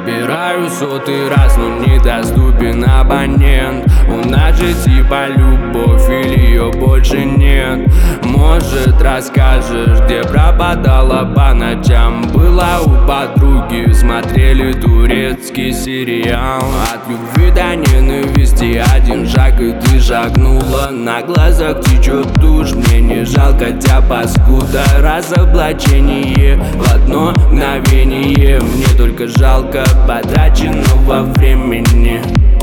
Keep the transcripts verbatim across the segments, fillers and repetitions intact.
Набираю сотый раз, но недоступен абонент. У нас же типа любовь или ее больше нет? Может, расскажешь, где пропадала по ночам? Была у подруги, смотрели турецкий сериал. От любви до ненависти один шаг, и ты шагнула. На глазах течет тушь, мне не жалко тебя, паскуда. Разоблачение в одно мгновение. Мне только жалко потраченного времени.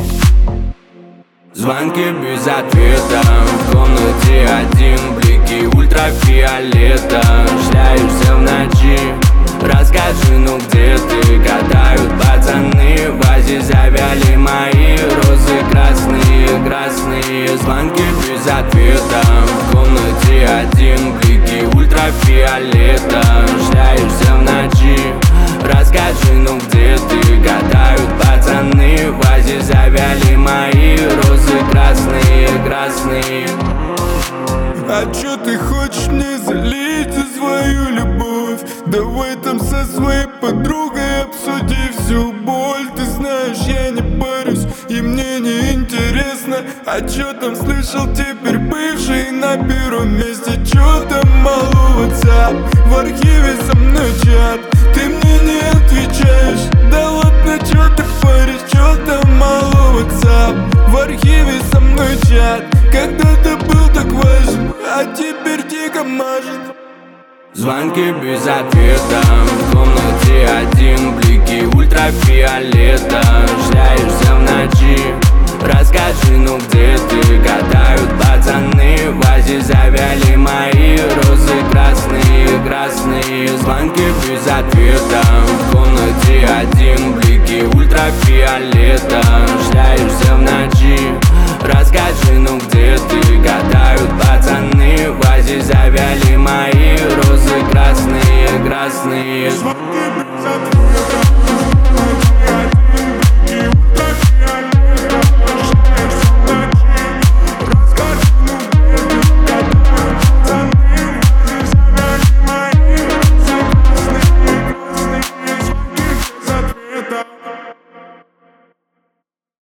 Звонки без ответа, в комнате один, блики ультрафиолета. Шляешься в ночи, расскажи, ну где ты? Гадают пацаны, в вазе завяли мои розы красные, красные. Звонки без ответа, в комнате один, блики ультрафиолета. Шляешься в ночи, расскажи, ну где ты? Гадают пацаны, в вазе завяли мои розы красные, красные. А чё ты хочешь мне залить за свою любовь? Давай там со своей подругой обсуди всю боль. Ты знаешь, я не парюсь, и мне не интересно. А чё там слышал теперь бывший на первом месте? Чё там мало WhatsApp, в архиве со мной чат. Ты мне не отвечаешь, да ладно, чё ты паришь? Чё там мало WhatsApp, в архиве со мной чат. Когда-то был так важен, а теперь дико мажет. Звонки без ответа, в комнате один, блики ультрафиолета. Шляешься в ночи, расскажи, ну где ты? Гадают пацаны, в вазе завяли мои розы красные, красные. Звонки без ответа, в комнате один, блики ультрафиолета. Шляешься в ночи, расскажи, ну где ты? Гадают пацаны, в вазе